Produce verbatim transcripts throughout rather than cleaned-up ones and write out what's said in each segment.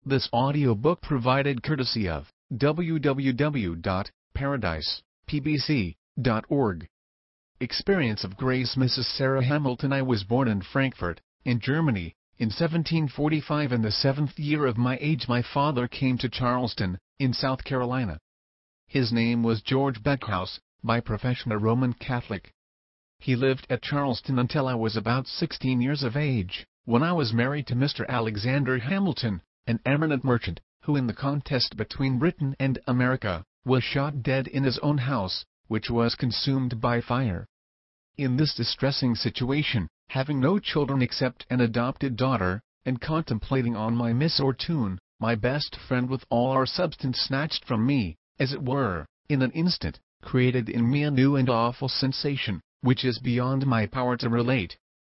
This audiobook provided courtesy of w w w dot paradise p b c dot org. Experience of Grace. Missus Sarah Hamilton. I was born in Frankfurt, in Germany, in seventeen forty-five. In the seventh year of my age, my father came to Charleston, in South Carolina. His name was George Beckhouse, by profession a Roman Catholic. He lived at Charleston until I was about sixteen years of age, when I was married to Mister Alexander Hamilton, an eminent merchant, who in the contest between Britain and America, was shot dead in his own house, which was consumed by fire. In this distressing situation, having no children except an adopted daughter, and contemplating on my misfortune, my best friend with all our substance snatched from me, as it were, in an instant, created in me a new and awful sensation, which is beyond my power to relate.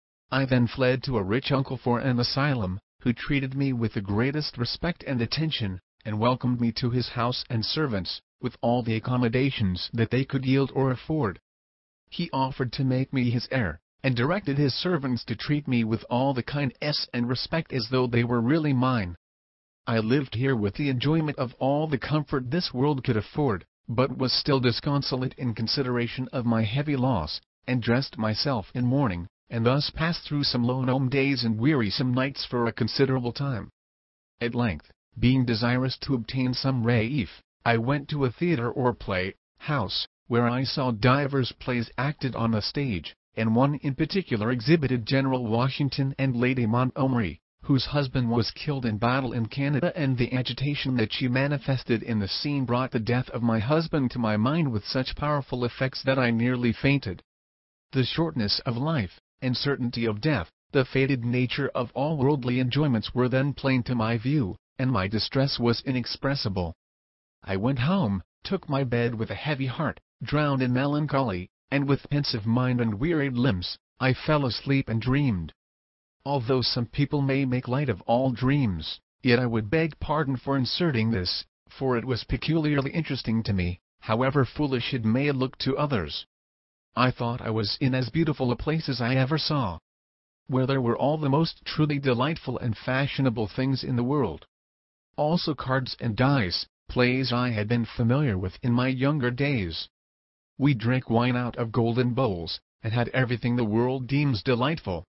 I then fled to a rich uncle for an asylum, who treated me with the greatest respect and attention, and welcomed me to his house and servants, with all the accommodations that they could yield or afford. He offered to make me his heir, and directed his servants to treat me with all the kindness and respect as though they were really mine. I lived here with the enjoyment of all the comfort this world could afford, but was still disconsolate in consideration of my heavy loss, and dressed myself in mourning, and thus passed through some lone days and wearisome nights for a considerable time. At length, being desirous to obtain some relief, I went to a theatre or play house, where I saw divers plays acted on the stage, and one in particular exhibited General Washington and Lady Montgomery, whose husband was killed in battle in Canada, and the agitation that she manifested in the scene brought the death of my husband to my mind with such powerful effects that I nearly fainted. The shortness of life, and certainty of death, the fated nature of all worldly enjoyments were then plain to my view, and my distress was inexpressible. I went home, took my bed with a heavy heart, drowned in melancholy, and with pensive mind and wearied limbs, I fell asleep and dreamed. Although some people may make light of all dreams, yet I would beg pardon for inserting this, for it was peculiarly interesting to me, however foolish it may look to others. I thought I was in as beautiful a place as I ever saw, where there were all the most truly delightful and fashionable things in the world. Also cards and dice, plays I had been familiar with in my younger days. We drank wine out of golden bowls, and had everything the world deems delightful.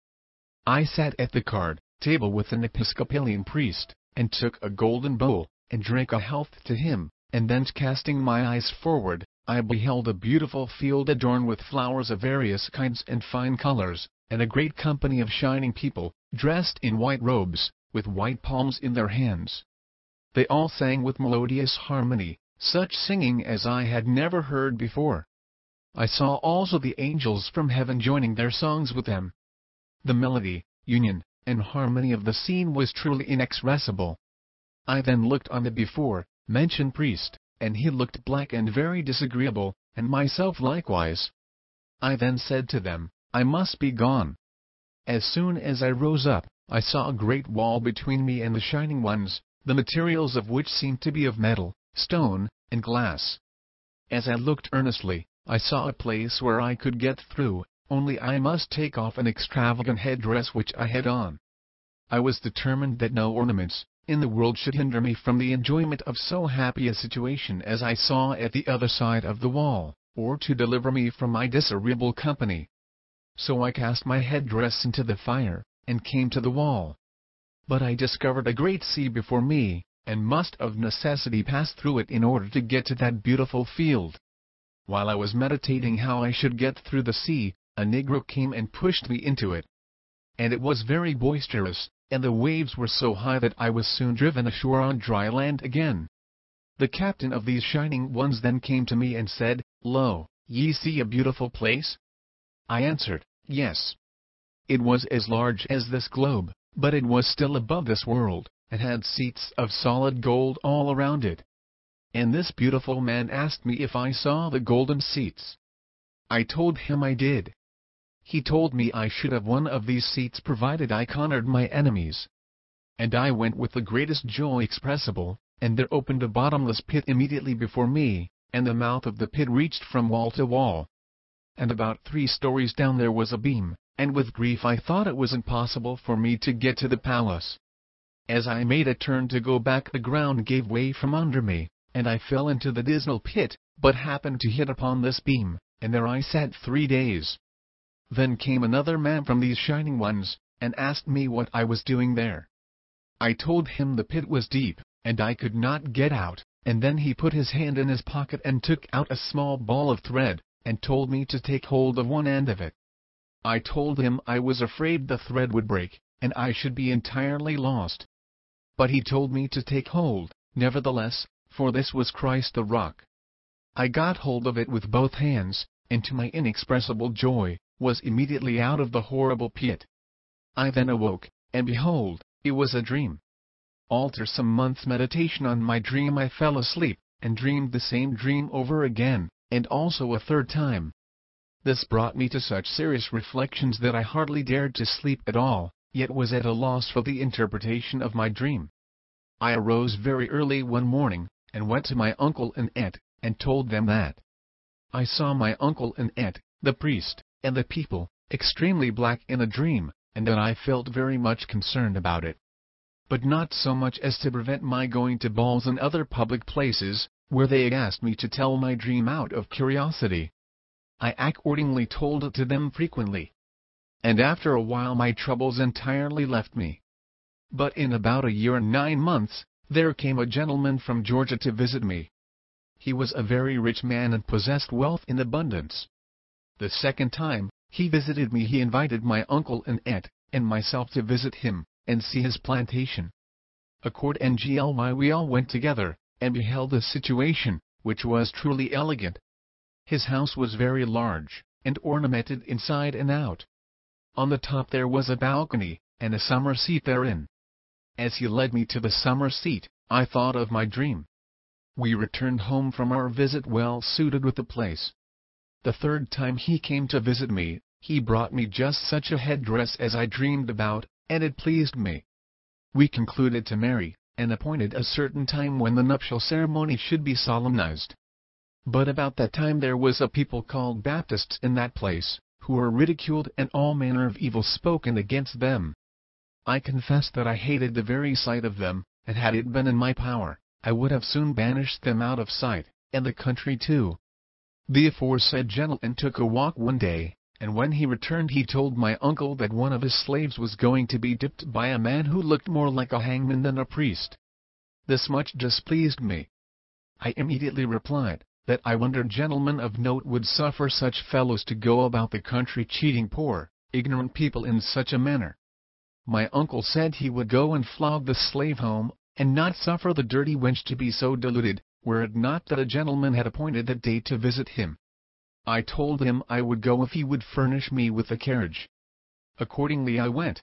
I sat at the card table with an Episcopalian priest, and took a golden bowl, and drank a health to him, and then casting my eyes forward, I beheld a beautiful field adorned with flowers of various kinds and fine colors, and a great company of shining people, dressed in white robes, with white palms in their hands. They all sang with melodious harmony, such singing as I had never heard before. I saw also the angels from heaven joining their songs with them. The melody, union, and harmony of the scene was truly inexpressible. I then looked on the before mentioned priest, and he looked black and very disagreeable, and myself likewise. I then said to them, I must be gone. As soon as I rose up, I saw a great wall between me and the shining ones, the materials of which seemed to be of metal, stone, and glass. As I looked earnestly, I saw a place where I could get through, only I must take off an extravagant headdress which I had on. I was determined that no ornaments in the world should hinder me from the enjoyment of so happy a situation as I saw at the other side of the wall, or to deliver me from my disagreeable company. So I cast my headdress into the fire, and came to the wall. But I discovered a great sea before me, and must of necessity pass through it in order to get to that beautiful field. While I was meditating how I should get through the sea, a negro came and pushed me into it. And it was very boisterous, and the waves were so high that I was soon driven ashore on dry land again. The captain of these shining ones then came to me and said, Lo, ye see a beautiful place? I answered, Yes. It was as large as this globe, but it was still above this world, and had seats of solid gold all around it. And this beautiful man asked me if I saw the golden seats. I told him I did. He told me I should have one of these seats provided I conquered my enemies. And I went with the greatest joy expressible, and there opened a bottomless pit immediately before me, and the mouth of the pit reached from wall to wall. And about three stories down there was a beam, and with grief I thought it was impossible for me to get to the palace. As I made a turn to go back, the ground gave way from under me, and I fell into the dismal pit, but happened to hit upon this beam, and there I sat three days. Then came another man from these shining ones, and asked me what I was doing there. I told him the pit was deep, and I could not get out, and then he put his hand in his pocket and took out a small ball of thread, and told me to take hold of one end of it. I told him I was afraid the thread would break, and I should be entirely lost. But he told me to take hold, nevertheless, for this was Christ the rock. I got hold of it with both hands, and to my inexpressible joy, was immediately out of the horrible pit. I then awoke, and behold, it was a dream. After some months' meditation on my dream, I fell asleep, and dreamed the same dream over again, and also a third time. This brought me to such serious reflections that I hardly dared to sleep at all, yet was at a loss for the interpretation of my dream. I arose very early one morning, and went to my uncle and aunt, and told them that I saw my uncle and aunt, the priest, and the people, extremely black in a dream, and that I felt very much concerned about it. But not so much as to prevent my going to balls and other public places, where they asked me to tell my dream out of curiosity. I accordingly told it to them frequently. And after a while my troubles entirely left me. But in about a year and nine months, there came a gentleman from Georgia to visit me. He was a very rich man and possessed wealth in abundance. The second time he visited me, he invited my uncle and aunt, and myself to visit him, and see his plantation. Accordingly we all went together, and beheld the situation, which was truly elegant. His house was very large, and ornamented inside and out. On the top there was a balcony, and a summer seat therein. As he led me to the summer seat, I thought of my dream. We returned home from our visit well suited with the place. The third time he came to visit me, he brought me just such a headdress as I dreamed about, and it pleased me. We concluded to marry, and appointed a certain time when the nuptial ceremony should be solemnized. But about that time there was a people called Baptists in that place, who were ridiculed and all manner of evil spoken against them. I confess that I hated the very sight of them, and had it been in my power, I would have soon banished them out of sight, and the country too. The aforesaid gentleman took a walk one day, and when he returned he told my uncle that one of his slaves was going to be dipped by a man who looked more like a hangman than a priest. This much displeased me. I immediately replied, that I wondered gentlemen of note would suffer such fellows to go about the country cheating poor, ignorant people in such a manner. My uncle said he would go and flog the slave home, and not suffer the dirty wench to be so deluded, were it not that a gentleman had appointed that day to visit him. I told him I would go if he would furnish me with a carriage. Accordingly I went.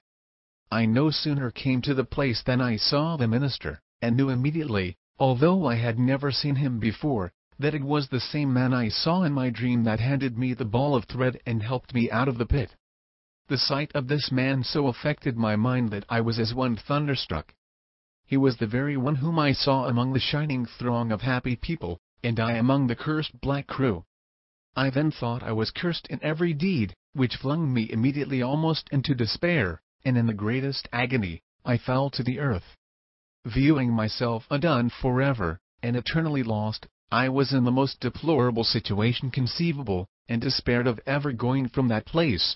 I no sooner came to the place than I saw the minister, and knew immediately, although I had never seen him before, that it was the same man I saw in my dream that handed me the ball of thread and helped me out of the pit. The sight of this man so affected my mind that I was as one thunderstruck. He was the very one whom I saw among the shining throng of happy people, and I among the cursed black crew. I then thought I was cursed in every deed, which flung me immediately almost into despair, and in the greatest agony, I fell to the earth. Viewing myself undone forever, and eternally lost, I was in the most deplorable situation conceivable, and despaired of ever going from that place.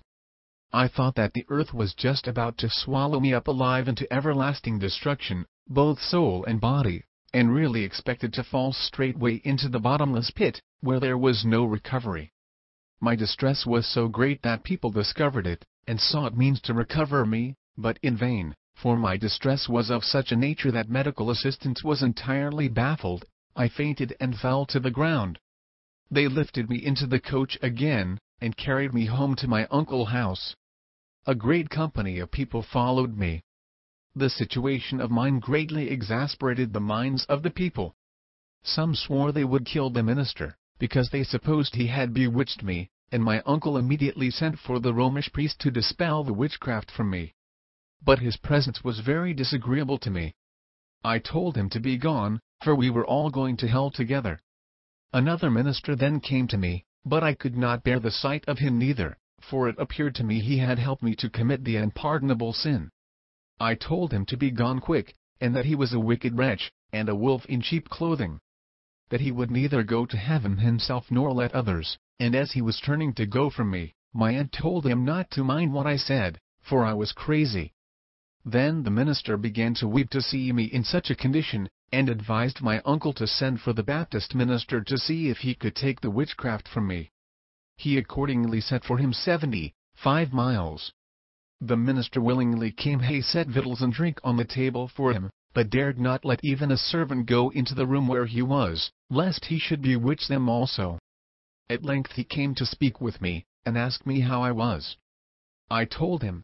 I thought that the earth was just about to swallow me up alive into everlasting destruction, both soul and body, and really expected to fall straightway into the bottomless pit, where there was no recovery. My distress was so great that people discovered it, and sought means to recover me, but in vain, for my distress was of such a nature that medical assistance was entirely baffled. I fainted and fell to the ground. They lifted me into the coach again, and carried me home to my uncle's house. A great company of people followed me. The situation of mine greatly exasperated the minds of the people. Some swore they would kill the minister, because they supposed he had bewitched me, and my uncle immediately sent for the Romish priest to dispel the witchcraft from me. But his presence was very disagreeable to me. I told him to be gone, for we were all going to hell together. Another minister then came to me, but I could not bear the sight of him neither, for it appeared to me he had helped me to commit the unpardonable sin. I told him to be gone quick, and that he was a wicked wretch, and a wolf in sheep clothing. That he would neither go to heaven himself nor let others, and as he was turning to go from me, my aunt told him not to mind what I said, for I was crazy. Then the minister began to weep to see me in such a condition, and advised my uncle to send for the Baptist minister to see if he could take the witchcraft from me. He accordingly set for him seventy-five miles. The minister willingly came. He set victuals and drink on the table for him, but dared not let even a servant go into the room where he was, lest he should bewitch them also. At length he came to speak with me, and asked me how I was. I told him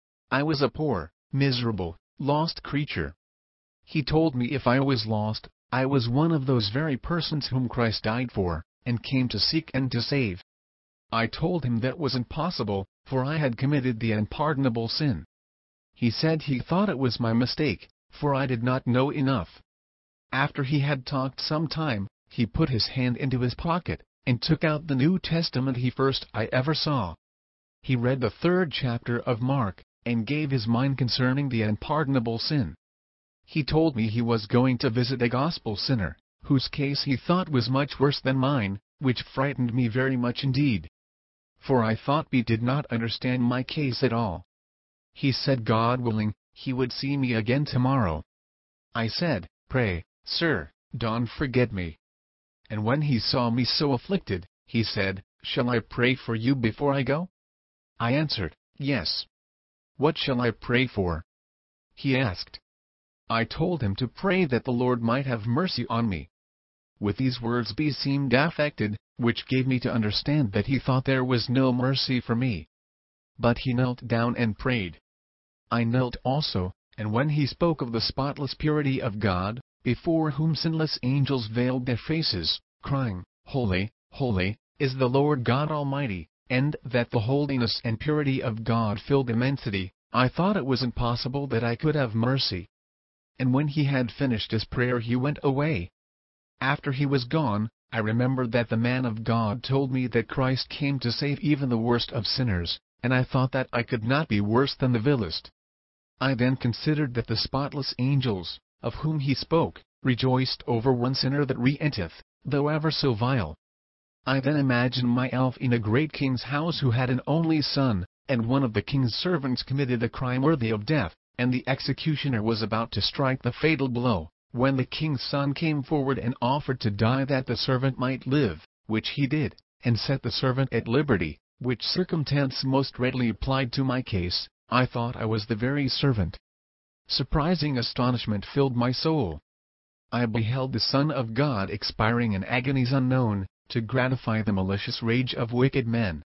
I was a poor, miserable, lost creature. He told me if I was lost, I was one of those very persons whom Christ died for, and came to seek and to save. I told him that was impossible, for I had committed the unpardonable sin. He said he thought it was my mistake, for I did not know enough. After he had talked some time, he put his hand into his pocket, and took out the New Testament he first I ever saw. He read the third chapter of Mark, and gave his mind concerning the unpardonable sin. He told me he was going to visit a gospel sinner, whose case he thought was much worse than mine, which frightened me very much indeed. For I thought he did not understand my case at all. He said God willing, he would see me again tomorrow. I said, "Pray, sir, don't forget me." And when he saw me so afflicted, he said, "Shall I pray for you before I go?" I answered, "Yes." "What shall I pray for?" he asked. I told him to pray that the Lord might have mercy on me. With these words he seemed affected, which gave me to understand that he thought there was no mercy for me. But he knelt down and prayed. I knelt also, and when he spoke of the spotless purity of God, before whom sinless angels veiled their faces, crying, "Holy, holy, is the Lord God Almighty," and that the holiness and purity of God filled immensity, I thought it was impossible that I could have mercy. And when he had finished his prayer he went away. After he was gone, I remembered that the man of God told me that Christ came to save even the worst of sinners, and I thought that I could not be worse than the vilest. I then considered that the spotless angels, of whom he spoke, rejoiced over one sinner that repenteth, though ever so vile. I then imagined myself in a great king's house who had an only son, and one of the king's servants committed a crime worthy of death, and the executioner was about to strike the fatal blow, when the king's son came forward and offered to die that the servant might live, which he did, and set the servant at liberty, which circumstance most readily applied to my case. I thought I was the very servant. Surprising astonishment filled my soul. I beheld the Son of God expiring in agonies unknown, to gratify the malicious rage of wicked men.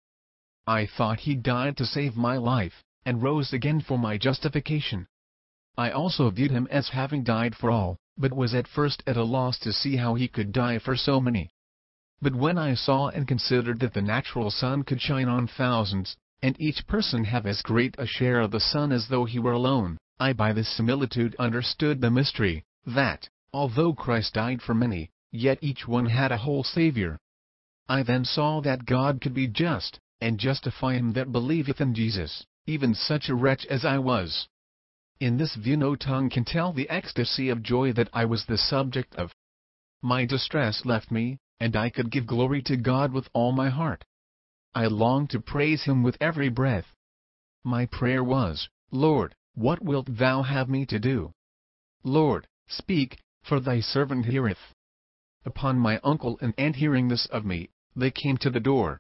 I thought he died to save my life, and rose again for my justification. I also viewed him as having died for all, but was at first at a loss to see how he could die for so many. But when I saw and considered that the natural sun could shine on thousands, and each person have as great a share of the sun as though he were alone, I by this similitude understood the mystery, that, although Christ died for many, yet each one had a whole Savior. I then saw that God could be just, and justify him that believeth in Jesus, even such a wretch as I was. In this view no tongue can tell the ecstasy of joy that I was the subject of. My distress left me, and I could give glory to God with all my heart. I longed to praise him with every breath. My prayer was, "Lord, what wilt thou have me to do? Lord, speak, for thy servant heareth." Upon my uncle and aunt hearing this of me, they came to the door.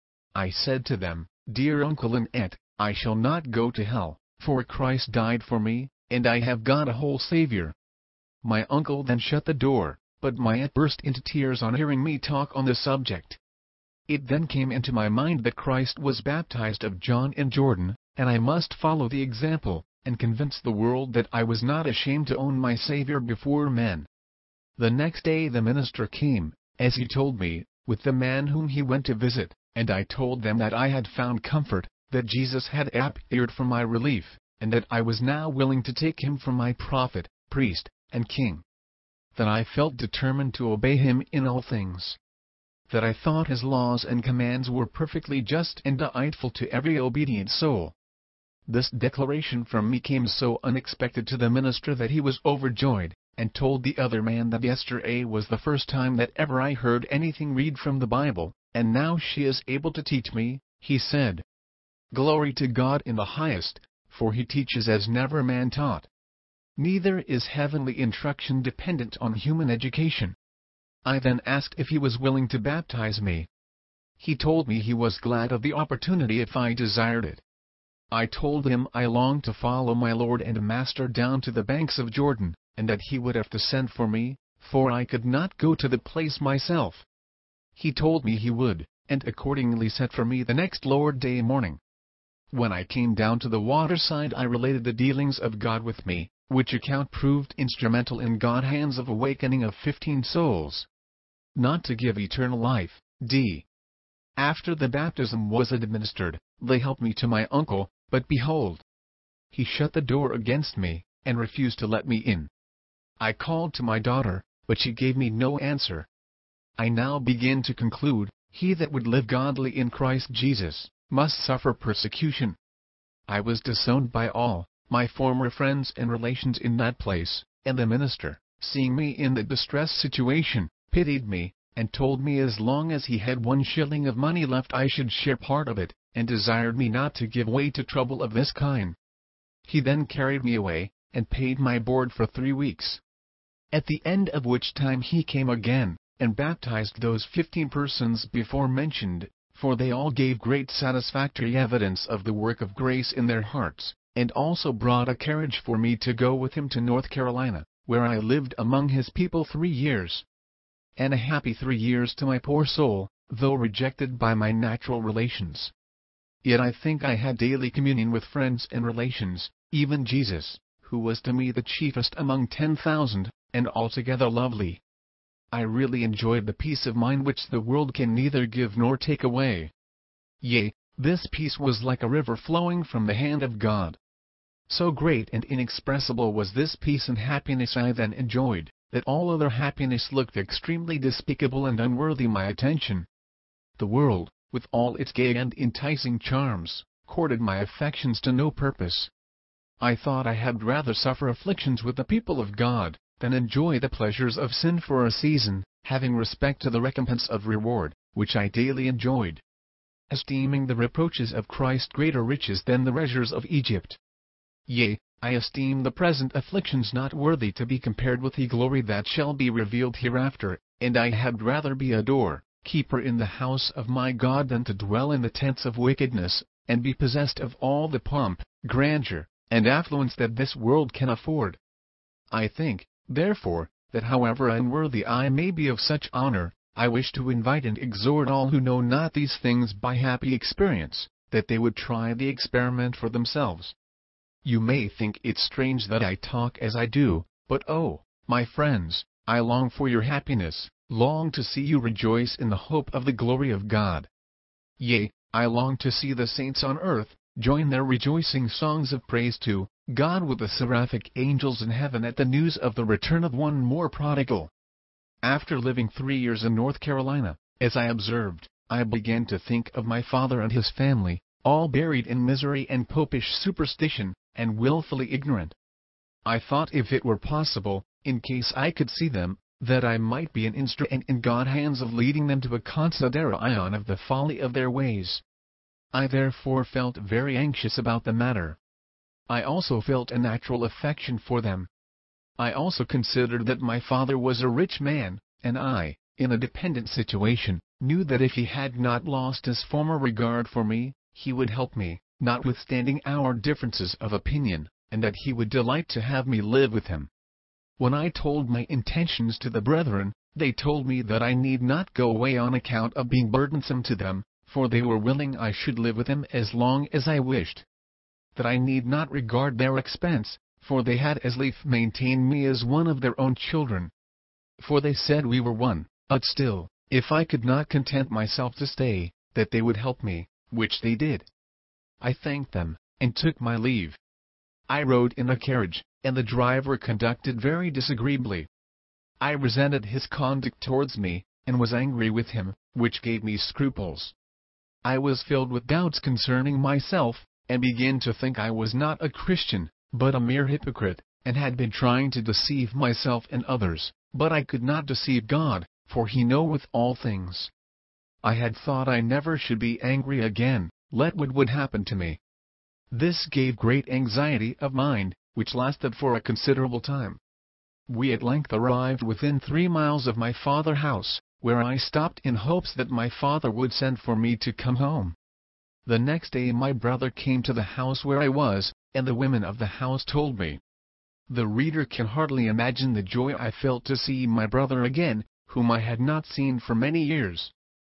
I said to them, "Dear uncle and aunt, I shall not go to hell, for Christ died for me, and I have got a whole Savior." My uncle then shut the door, but my aunt burst into tears on hearing me talk on the subject. It then came into my mind that Christ was baptized of John in Jordan, and I must follow the example, and convince the world that I was not ashamed to own my Savior before men. The next day the minister came, as he told me, with the man whom he went to visit, and I told them that I had found comfort, that Jesus had appeared for my relief, and that I was now willing to take him for my prophet, priest, and king. That I felt determined to obey him in all things. That I thought his laws and commands were perfectly just and delightful to every obedient soul. This declaration from me came so unexpected to the minister that he was overjoyed, and told the other man that yesterday was the first time that ever I heard anything read from the Bible, and now she is able to teach me, he said. Glory to God in the highest, for he teaches as never man taught. Neither is heavenly instruction dependent on human education. I then asked if he was willing to baptize me. He told me he was glad of the opportunity if I desired it. I told him I longed to follow my Lord and Master down to the banks of Jordan, and that he would have to send for me, for I could not go to the place myself. He told me he would, and accordingly sent for me the next Lord Day morning. When I came down to the waterside I related the dealings of God with me, which account proved instrumental in God's hands of awakening of fifteen souls. Not to give eternal life, d. After the baptism was administered, they helped me to my uncle, but behold, he shut the door against me, and refused to let me in. I called to my daughter, but she gave me no answer. I now begin to conclude, he that would live godly in Christ Jesus, must suffer persecution. I was disowned by all, my former friends and relations in that place, and the minister, seeing me in the distressed situation, pitied me, and told me as long as he had one shilling of money left I should share part of it, and desired me not to give way to trouble of this kind. He then carried me away, and paid my board for three weeks. At the end of which time he came again, and baptized those fifteen persons before mentioned, for they all gave great satisfactory evidence of the work of grace in their hearts, and also brought a carriage for me to go with him to North Carolina, where I lived among his people three years. And a happy three years to my poor soul, though rejected by my natural relations. Yet I think I had daily communion with friends and relations, even Jesus, who was to me the chiefest among ten thousand, and altogether lovely. I really enjoyed the peace of mind which the world can neither give nor take away. Yea, this peace was like a river flowing from the hand of God. So great and inexpressible was this peace and happiness I then enjoyed, that all other happiness looked extremely despicable and unworthy my attention. The world, with all its gay and enticing charms, courted my affections to no purpose. I thought I had rather suffer afflictions with the people of God, than enjoy the pleasures of sin for a season, having respect to the recompense of reward, which I daily enjoyed. Esteeming the reproaches of Christ greater riches than the treasures of Egypt. Yea, I esteem the present afflictions not worthy to be compared with the glory that shall be revealed hereafter, and I had rather be a door-keeper in the house of my God than to dwell in the tents of wickedness, and be possessed of all the pomp, grandeur, and affluence that this world can afford. I think, therefore, that however unworthy I may be of such honor, I wish to invite and exhort all who know not these things by happy experience, that they would try the experiment for themselves. You may think it strange that I talk as I do, but oh, my friends, I long for your happiness, long to see you rejoice in the hope of the glory of God. Yea, I long to see the saints on earth join their rejoicing songs of praise to God with the seraphic angels in heaven at the news of the return of one more prodigal. After living three years in North Carolina, as I observed, I began to think of my father and his family, all buried in misery and popish superstition, and willfully ignorant. I thought if it were possible, in case I could see them, that I might be an instrument in God's hands of leading them to a consideration of the folly of their ways. I therefore felt very anxious about the matter. I also felt a natural affection for them. I also considered that my father was a rich man, and I, in a dependent situation, knew that if he had not lost his former regard for me, he would help me, notwithstanding our differences of opinion, and that he would delight to have me live with him. When I told my intentions to the brethren, they told me that I need not go away on account of being burdensome to them, for they were willing I should live with them as long as I wished. That I need not regard their expense, for they had as lief maintain me as one of their own children. For they said we were one, but still, if I could not content myself to stay, that they would help me, which they did. I thanked them, and took my leave. I rode in a carriage, and the driver conducted very disagreeably. I resented his conduct towards me, and was angry with him, which gave me scruples. I was filled with doubts concerning myself, and began to think I was not a Christian, but a mere hypocrite, and had been trying to deceive myself and others, but I could not deceive God, for He knoweth all things. I had thought I never should be angry again, let what would happen to me. This gave great anxiety of mind, which lasted for a considerable time. We at length arrived within three miles of my father's house, where I stopped in hopes that my father would send for me to come home. The next day my brother came to the house where I was, and the women of the house told me. The reader can hardly imagine the joy I felt to see my brother again, whom I had not seen for many years.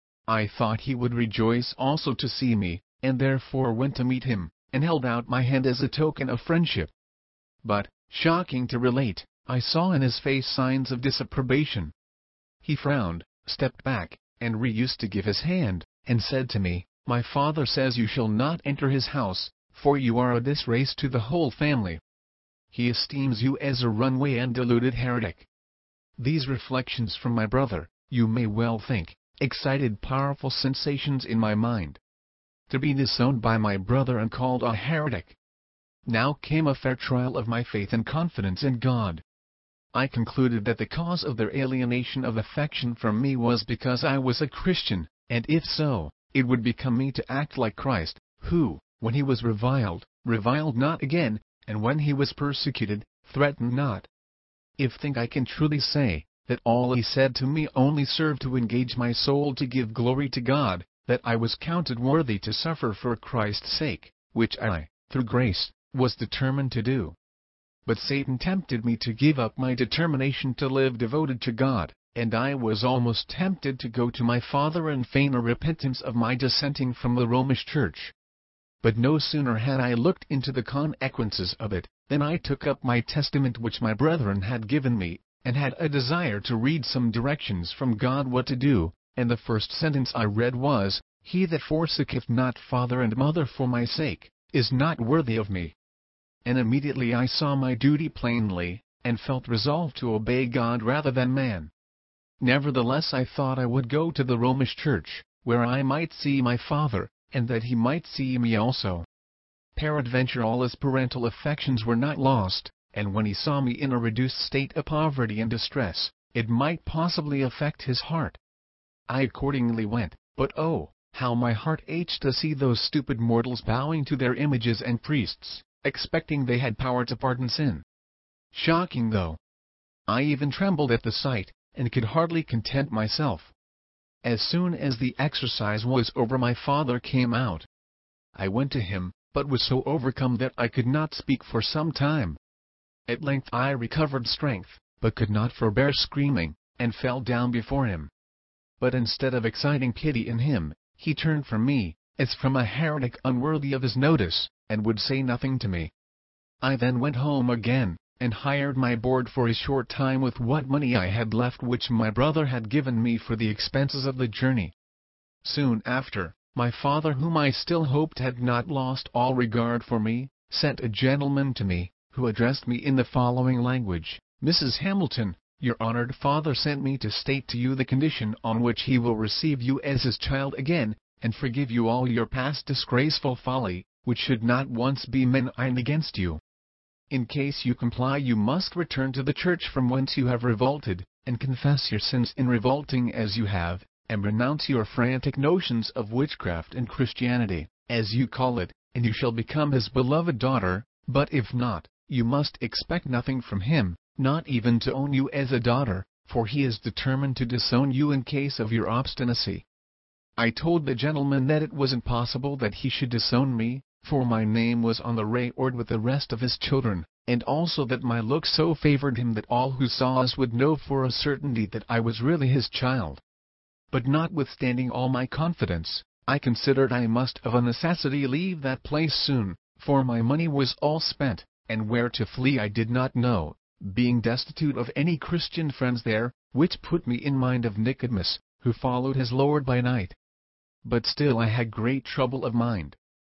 I thought he would rejoice also to see me, and therefore went to meet him, and held out my hand as a token of friendship. But, shocking to relate, I saw in his face signs of disapprobation. He frowned, stepped back, and refused to give his hand, and said to me, "My father says you shall not enter his house, for you are a disgrace to the whole family. He esteems you as a runaway and deluded heretic." These reflections from my brother, you may well think, excited powerful sensations in my mind. To be disowned by my brother and called a heretic! Now came a fair trial of my faith and confidence in God. I concluded that the cause of their alienation of affection from me was because I was a Christian, and if so, it would become me to act like Christ, who, when he was reviled, reviled not again, and when he was persecuted, threatened not. If think I can truly say, that all he said to me only served to engage my soul to give glory to God, that I was counted worthy to suffer for Christ's sake, which I, through grace, was determined to do. But Satan tempted me to give up my determination to live devoted to God, and I was almost tempted to go to my father and feign a repentance of my dissenting from the Romish Church. But no sooner had I looked into the consequences of it, than I took up my testament which my brethren had given me, and had a desire to read some directions from God what to do, and the first sentence I read was, "He that forsaketh not father and mother for my sake, is not worthy of me." And immediately I saw my duty plainly, and felt resolved to obey God rather than man. Nevertheless I thought I would go to the Romish Church, where I might see my father, and that he might see me also. Peradventure all his parental affections were not lost, and when he saw me in a reduced state of poverty and distress, it might possibly affect his heart. I accordingly went, but oh, how my heart ached to see those stupid mortals bowing to their images and priests, expecting they had power to pardon sin. Shocking though! I even trembled at the sight, and could hardly content myself. As soon as the exercise was over my father came out. I went to him, but was so overcome that I could not speak for some time. At length I recovered strength, but could not forbear screaming, and fell down before him. But instead of exciting pity in him, he turned from me, as from a heretic unworthy of his notice, and would say nothing to me. I then went home again, and hired my board for a short time with what money I had left which my brother had given me for the expenses of the journey. Soon after, my father, whom I still hoped had not lost all regard for me, sent a gentleman to me, who addressed me in the following language: "Missus Hamilton, your honored father sent me to state to you the condition on which he will receive you as his child again, and forgive you all your past disgraceful folly, which should not once be maligned against you. In case you comply, you must return to the church from whence you have revolted, and confess your sins in revolting as you have, and renounce your frantic notions of witchcraft and Christianity, as you call it, and you shall become his beloved daughter. But if not, you must expect nothing from him, not even to own you as a daughter, for he is determined to disown you in case of your obstinacy." I told the gentleman that it was impossible that he should disown me, for my name was on the record with the rest of his children, and also that my looks so favored him that all who saw us would know for a certainty that I was really his child. But notwithstanding all my confidence, I considered I must of a necessity leave that place soon, for my money was all spent, and where to flee I did not know, being destitute of any Christian friends there, which put me in mind of Nicodemus, who followed his Lord by night. But still I had great trouble of mind.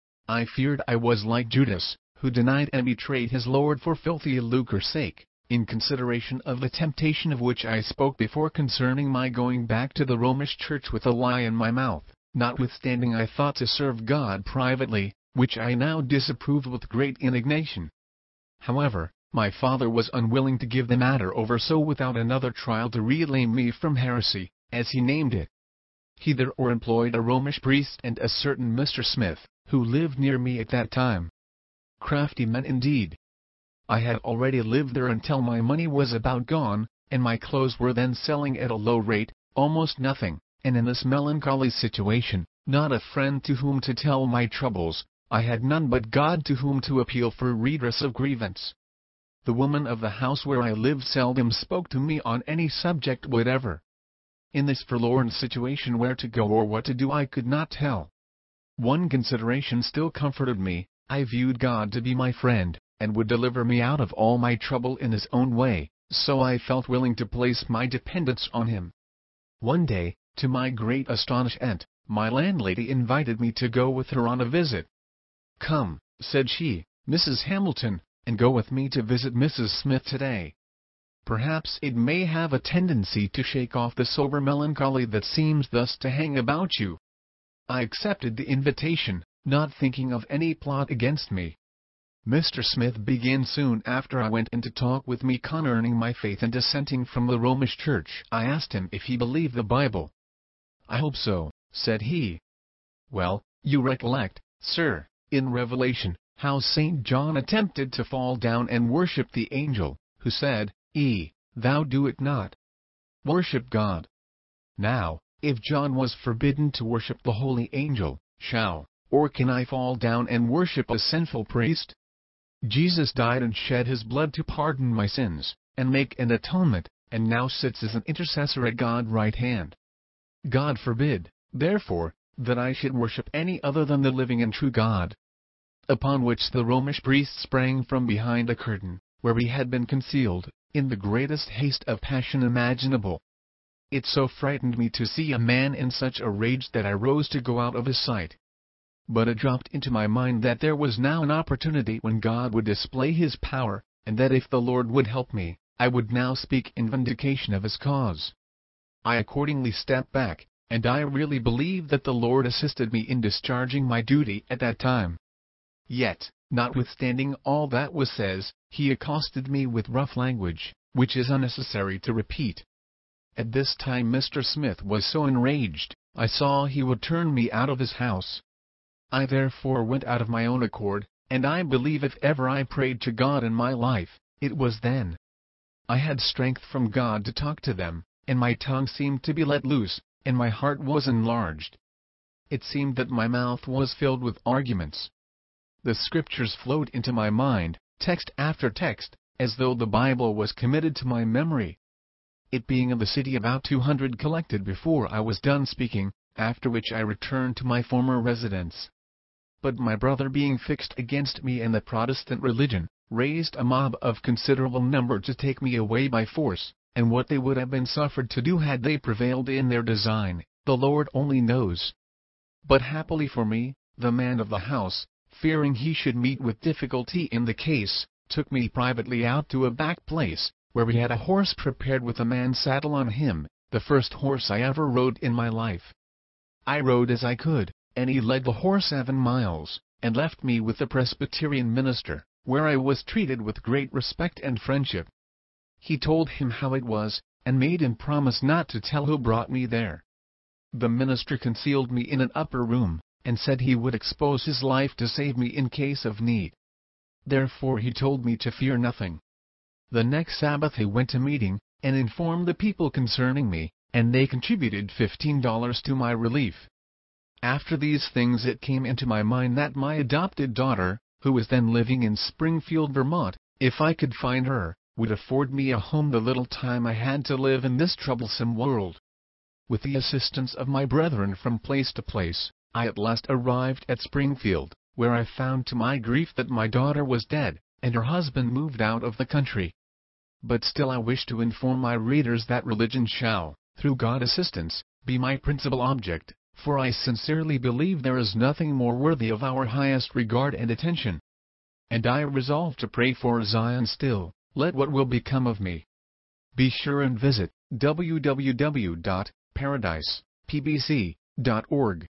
I feared I was like Judas, who denied and betrayed his Lord for filthy lucre's sake, in consideration of the temptation of which I spoke before concerning my going back to the Romish Church with a lie in my mouth, notwithstanding I thought to serve God privately, which I now disapproved with great indignation. However, my father was unwilling to give the matter over, so without another trial to reclaim me from heresy, as he named it, he therefore employed a Romish priest and a certain Mister Smith, who lived near me at that time. Crafty men indeed. I had already lived there until my money was about gone, and my clothes were then selling at a low rate, almost nothing, and in this melancholy situation, not a friend to whom to tell my troubles, I had none but God to whom to appeal for redress of grievance. The woman of the house where I lived seldom spoke to me on any subject whatever. In this forlorn situation, where to go or what to do I could not tell. One consideration still comforted me: I viewed God to be my friend, and would deliver me out of all my trouble in His own way, so I felt willing to place my dependence on Him. One day, to my great astonishment, my landlady invited me to go with her on a visit. "Come," said she, "Missus Hamilton, and go with me to visit Missus Smith today. Perhaps it may have a tendency to shake off the sober melancholy that seems thus to hang about you." I accepted the invitation, not thinking of any plot against me. Mister Smith began soon after I went in to talk with me concerning my faith and dissenting from the Romish Church. I asked him if he believed the Bible. "I hope so," said he. "Well, you recollect, sir, in Revelation, how Saint John attempted to fall down and worship the angel, who said, 'E, thou do it not. Worship God.' Now, if John was forbidden to worship the holy angel, shall, or can I fall down and worship a sinful priest? Jesus died and shed His blood to pardon my sins, and make an atonement, and now sits as an intercessor at God's right hand. God forbid, therefore, that I should worship any other than the living and true God." Upon which the Romish priest sprang from behind a curtain, where he had been concealed, in the greatest haste of passion imaginable. It so frightened me to see a man in such a rage that I rose to go out of his sight. But it dropped into my mind that there was now an opportunity when God would display His power, and that if the Lord would help me, I would now speak in vindication of His cause. I accordingly stepped back, and I really believe that the Lord assisted me in discharging my duty at that time. Yet, notwithstanding all that was said, he accosted me with rough language, which is unnecessary to repeat. At this time Mister Smith was so enraged, I saw he would turn me out of his house. I therefore went out of my own accord, and I believe if ever I prayed to God in my life, it was then. I had strength from God to talk to them, and my tongue seemed to be let loose, and my heart was enlarged. It seemed that my mouth was filled with arguments. The Scriptures flowed into my mind, text after text, as though the Bible was committed to my memory. It being of the city about two hundred collected before I was done speaking, after which I returned to my former residence. But my brother being fixed against me and the Protestant religion, raised a mob of considerable number to take me away by force, and what they would have been suffered to do had they prevailed in their design, the Lord only knows. But happily for me, the man of the house, fearing he should meet with difficulty in the case, took me privately out to a back place, where we had a horse prepared with a man's saddle on him, the first horse I ever rode in my life. I rode as I could, and he led the horse seven miles, and left me with the Presbyterian minister, where I was treated with great respect and friendship. He told him how it was, and made him promise not to tell who brought me there. The minister concealed me in an upper room, and said he would expose his life to save me in case of need. Therefore he told me to fear nothing. The next Sabbath he went to meeting, and informed the people concerning me, and they contributed fifteen dollars to my relief. After these things it came into my mind that my adopted daughter, who was then living in Springfield, Vermont, if I could find her, would afford me a home the little time I had to live in this troublesome world. With the assistance of my brethren from place to place, I at last arrived at Springfield, where I found to my grief that my daughter was dead, and her husband moved out of the country. But still I wish to inform my readers that religion shall, through God's assistance, be my principal object, for I sincerely believe there is nothing more worthy of our highest regard and attention. And I resolve to pray for Zion still, let what will become of me. Be sure and visit w w w dot paradise p b c dot org.